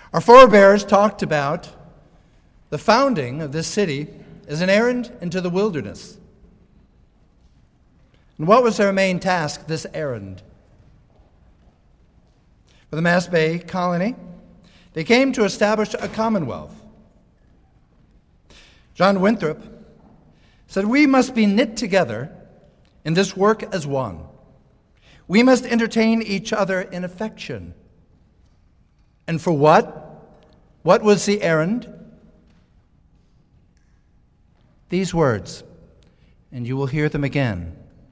Our forebears talked about the founding of this city as an errand into the wilderness. And what was their main task, this errand? For the Mass Bay colony, they came to establish a commonwealth. John Winthrop said, "We must be knit together in this work as one. We must entertain each other in affection." And for what? What was the errand? These words, and you will hear them again.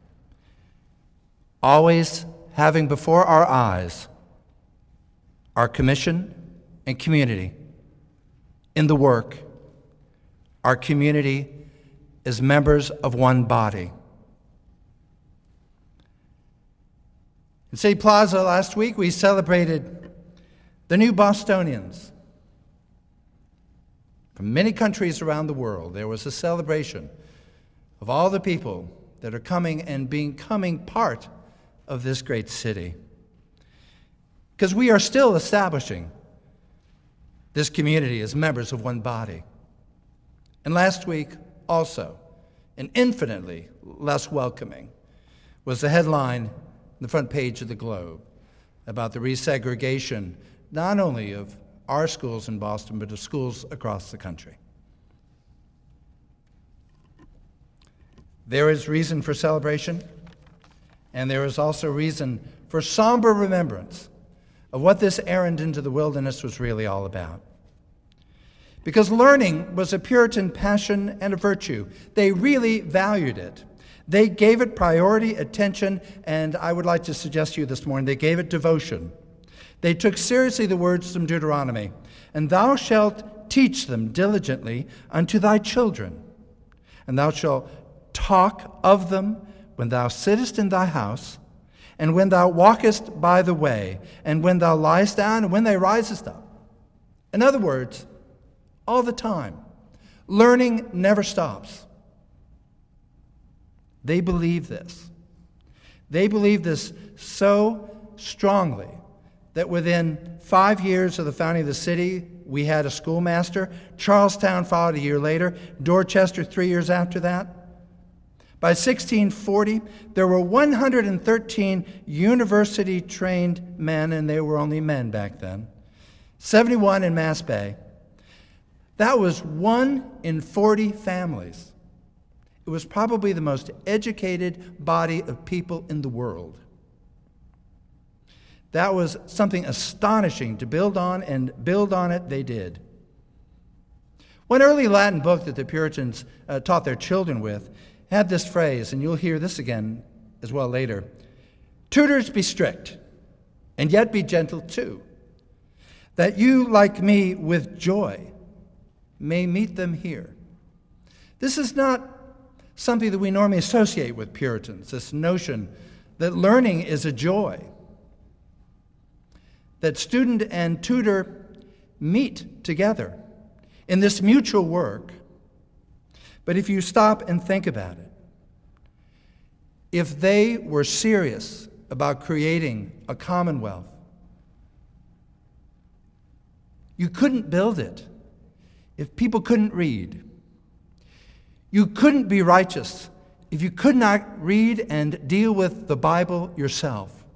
Always having before our eyes our commission and community in the work, our community as members of one body. In City Plaza last week, we celebrated the new Bostonians. From many countries around the world, there was a celebration of all the people that are coming and becoming part of this great city. Because we are still establishing this community as members of one body. And last week, also, and infinitely less welcoming, was the headline on the front page of the Globe about the resegregation, not only of our schools in Boston, but of schools across the country. There is reason for celebration, and there is also reason for somber remembrance of what this errand into the wilderness was really all about. Because learning was a Puritan passion and a virtue. They really valued it. They gave it priority, attention, and I would like to suggest to you this morning, they gave it devotion. They took seriously the words from Deuteronomy, "And thou shalt teach them diligently unto thy children, and thou shalt talk of them when thou sittest in thy house, and when thou walkest by the way, and when thou liest down, and when thou risest up." In other words, all the time. Learning never stops. They believe this. They believe this so strongly that within 5 years of the founding of the city, we had a schoolmaster. Charlestown followed a year later. Dorchester 3 years after that. By 1640, there were 113 university-trained men, and they were only men back then. 71 in Mass Bay. That was 1 in 40 families. It was probably the most educated body of people in the world. That was something astonishing to build on, and build on it they did. One early Latin book that the Puritans taught their children with had this phrase, and you'll hear this again as well later. "Tutors, be strict, and yet be gentle too, that you, like me, with joy may meet them here." This is not something that we normally associate with Puritans, this notion that learning is a joy, that student and tutor meet together in this mutual work. But if you stop and think about it, if they were serious about creating a commonwealth, you couldn't build it if people couldn't read. You couldn't be righteous if you could not read and deal with the Bible yourself.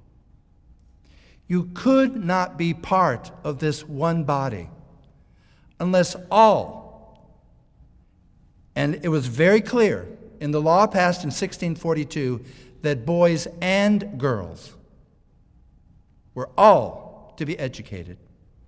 You could not be part of this one body unless all, and it was very clear in the law passed in 1642 that boys and girls were all to be educated.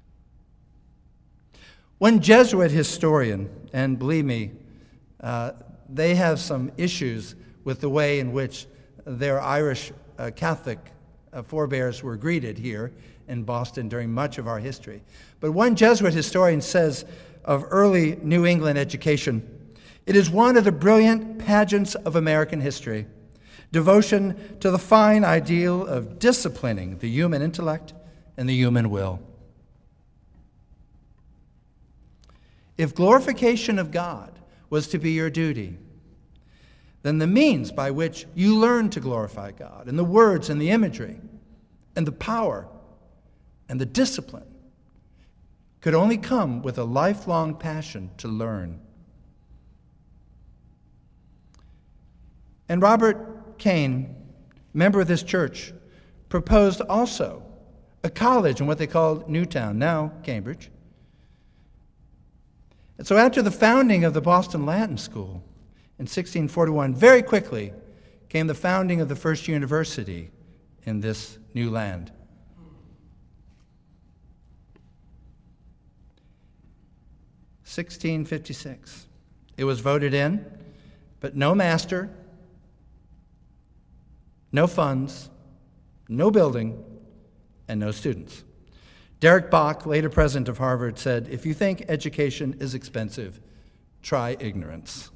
One Jesuit historian, and believe me, they have some issues with the way in which their Irish Catholic forebears were greeted here in Boston during much of our history. But one Jesuit historian says of early New England education, "It is one of the brilliant pageants of American history, devotion to the fine ideal of disciplining the human intellect and the human will." If glorification of God was to be your duty, then the means by which you learn to glorify God, and the words and the imagery and the power and the discipline could only come with a lifelong passion to learn. And Robert Kane, member of this church, proposed also a college in what they called Newtown, now Cambridge. And so after the founding of the Boston Latin School in 1641, very quickly came the founding of the first university in this new land. (1656). It was voted in, but no master, no funds, no building, and no students. Derek Bach, later president of Harvard, said, "If you think education is expensive, try ignorance."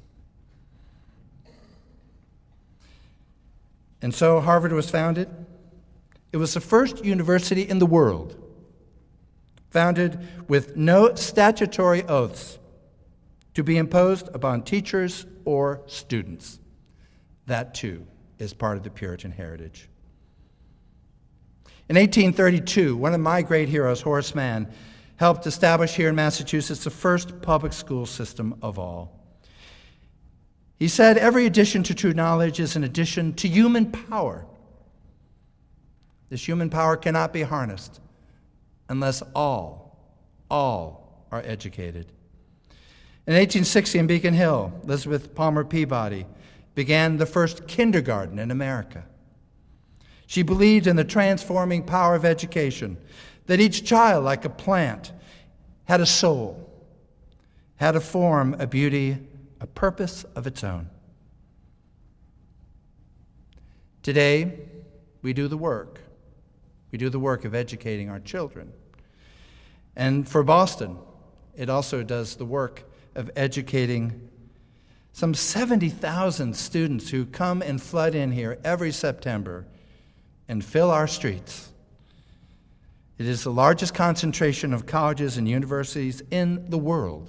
And so Harvard was founded. It was the first university in the world founded with no statutory oaths to be imposed upon teachers or students. That, too, is part of the Puritan heritage. In 1832, one of my great heroes, Horace Mann, helped establish here in Massachusetts the first public school system of all. He said, "Every addition to true knowledge is an addition to human power. This human power cannot be harnessed unless all are educated." In 1860 in Beacon Hill, Elizabeth Palmer Peabody began the first kindergarten in America. She believed in the transforming power of education, that each child, like a plant, had a soul, had a form, a beauty, a purpose of its own. Today, we do the work. We do the work of educating our children. And for Boston, it also does the work of educating some 70,000 students who come and flood in here every September and fill our streets. It is the largest concentration of colleges and universities in the world.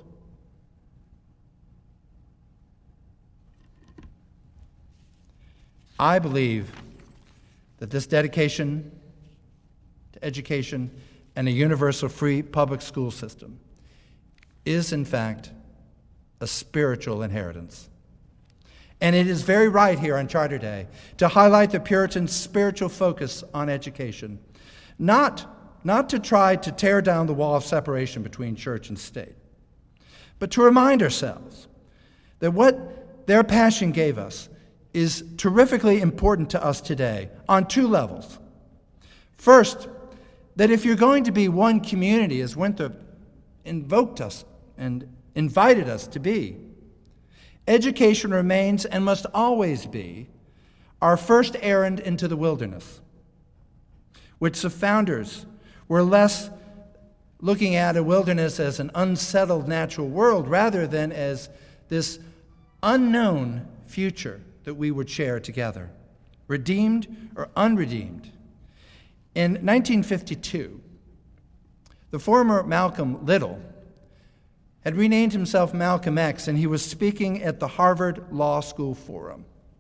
I believe that this dedication to education and a universal free public school system is, in fact, a spiritual inheritance. And it is very right here on Charter Day to highlight the Puritan spiritual focus on education, not to try to tear down the wall of separation between church and state, but to remind ourselves that what their passion gave us is terrifically important to us today on two levels. First, that if you're going to be one community, as Winthrop invoked us and invited us to be, education remains and must always be our first errand into the wilderness, which the founders were less looking at a wilderness as an unsettled natural world rather than as this unknown future that we would share together, redeemed or unredeemed. In 1952, the former Malcolm Little had renamed himself Malcolm X, and he was speaking at the Harvard Law School Forum.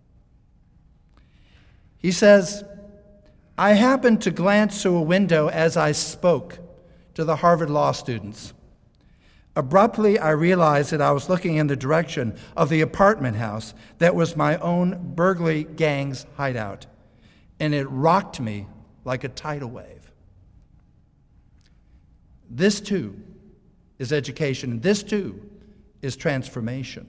He says, "I happened to glance through a window as I spoke to the Harvard Law students. Abruptly, I realized that I was looking in the direction of the apartment house that was my own burglary gang's hideout, and it rocked me like a tidal wave." This, too, is education. This, too, is transformation.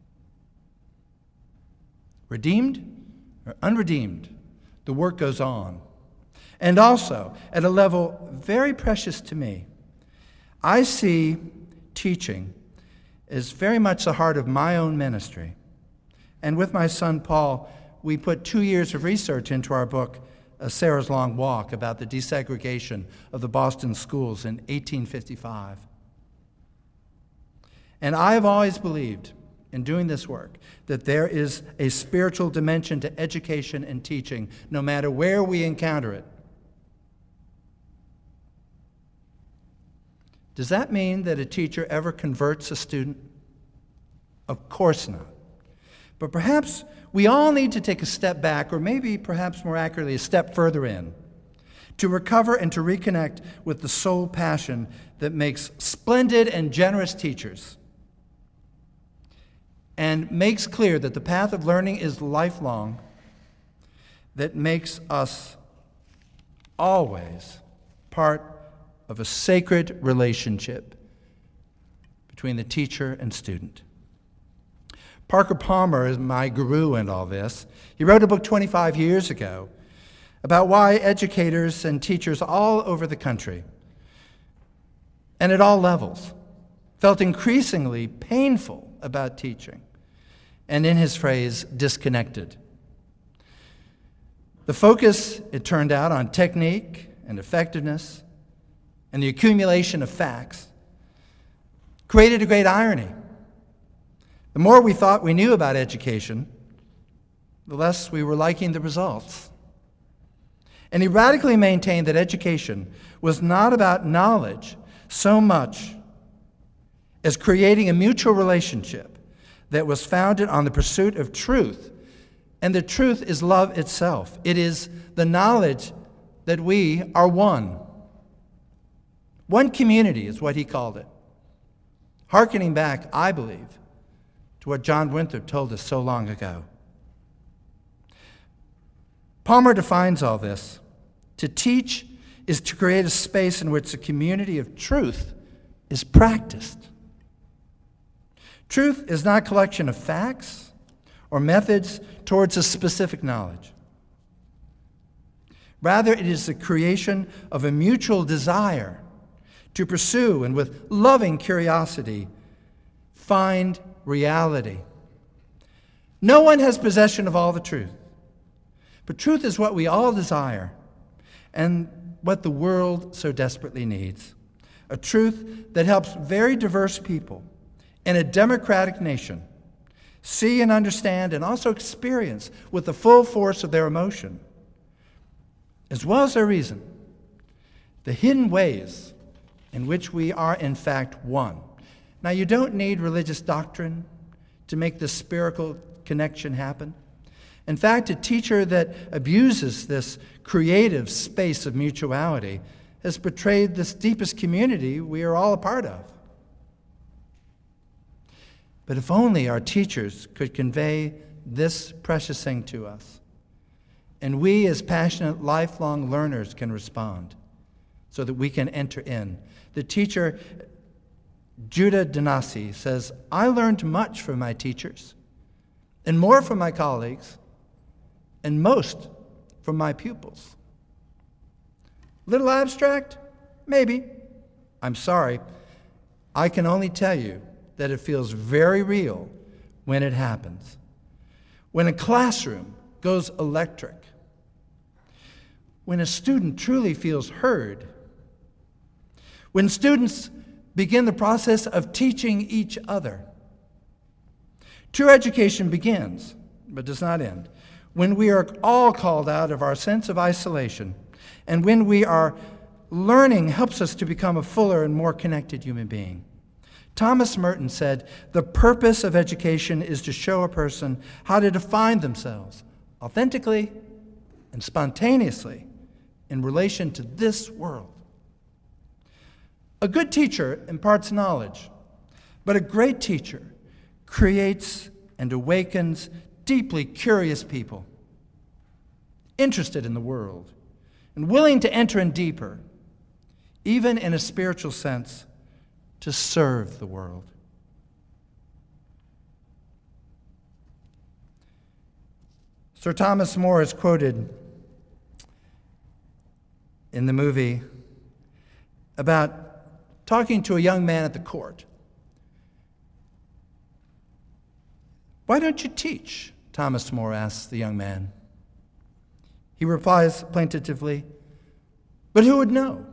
Redeemed or unredeemed, the work goes on. And also, at a level very precious to me, I see teaching as very much the heart of my own ministry. And with my son Paul, we put 2 years of research into our book, Sarah's Long Walk, about the desegregation of the Boston schools in 1855. And I have always believed, in doing this work, that there is a spiritual dimension to education and teaching, no matter where we encounter it. Does that mean that a teacher ever converts a student? Of course not. But perhaps we all need to take a step back, or maybe perhaps more accurately, a step further in, to recover and to reconnect with the soul passion that makes splendid and generous teachers and makes clear that the path of learning is lifelong, that makes us always part of a sacred relationship between the teacher and student. Parker Palmer is my guru in all this. He wrote a book 25 years ago about why educators and teachers all over the country and at all levels felt increasingly painful about teaching and, in his phrase, disconnected. The focus, it turned out, on technique and effectiveness and the accumulation of facts created a great irony. The more we thought we knew about education, the less we were liking the results. And he radically maintained that education was not about knowledge so much as creating a mutual relationship that was founded on the pursuit of truth. And the truth is love itself. It is the knowledge that we are one. One community is what he called it. Hearkening back, I believe, to what John Winthrop told us so long ago. Palmer defines all this. To teach is to create a space in which the community of truth is practiced. Truth is not a collection of facts or methods towards a specific knowledge. Rather, it is the creation of a mutual desire to pursue and with loving curiosity find reality. No one has possession of all the truth, but truth is what we all desire and what the world so desperately needs. A truth that helps very diverse people in a democratic nation see and understand and also experience with the full force of their emotion, as well as their reason, the hidden ways in which we are in fact one. Now, you don't need religious doctrine to make this spiritual connection happen. In fact, a teacher that abuses this creative space of mutuality has betrayed this deepest community we are all a part of. But if only our teachers could convey this precious thing to us, and we as passionate lifelong learners can respond so that we can enter in. The teacher, Judah Danasi, says, I learned much from my teachers, and more from my colleagues, and most from my pupils. Little abstract? Maybe. I'm sorry. I can only tell you that it feels very real when it happens. When a classroom goes electric. When a student truly feels heard. When students begin the process of teaching each other. True education begins, but does not end, when we are all called out of our sense of isolation, and when we are learning helps us to become a fuller and more connected human being. Thomas Merton said, the purpose of education is to show a person how to define themselves authentically and spontaneously in relation to this world. A good teacher imparts knowledge, but a great teacher creates and awakens deeply curious people, interested in the world, and willing to enter in deeper, even in a spiritual sense, to serve the world. Sir Thomas More is quoted in the movie about talking to a young man at the court. Why don't you teach? Thomas More asks the young man. He replies plaintively, but who would know?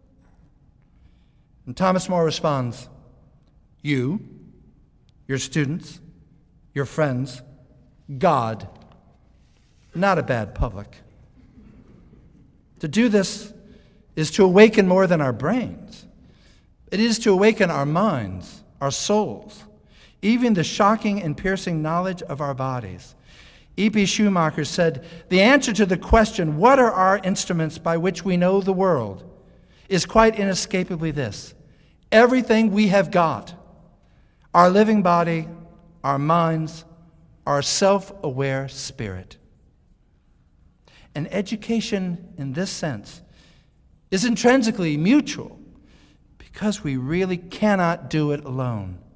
And Thomas More responds, you, your students, your friends, God. Not a bad public. To do this is to awaken more than our brains. It is to awaken our minds, our souls, even the shocking and piercing knowledge of our bodies, E.P. Schumacher said, "The answer to the question, what are our instruments by which we know the world, is quite inescapably this: everything we have got, our living body, our minds, our self-aware spirit." And education in this sense is intrinsically mutual because we really cannot do it alone.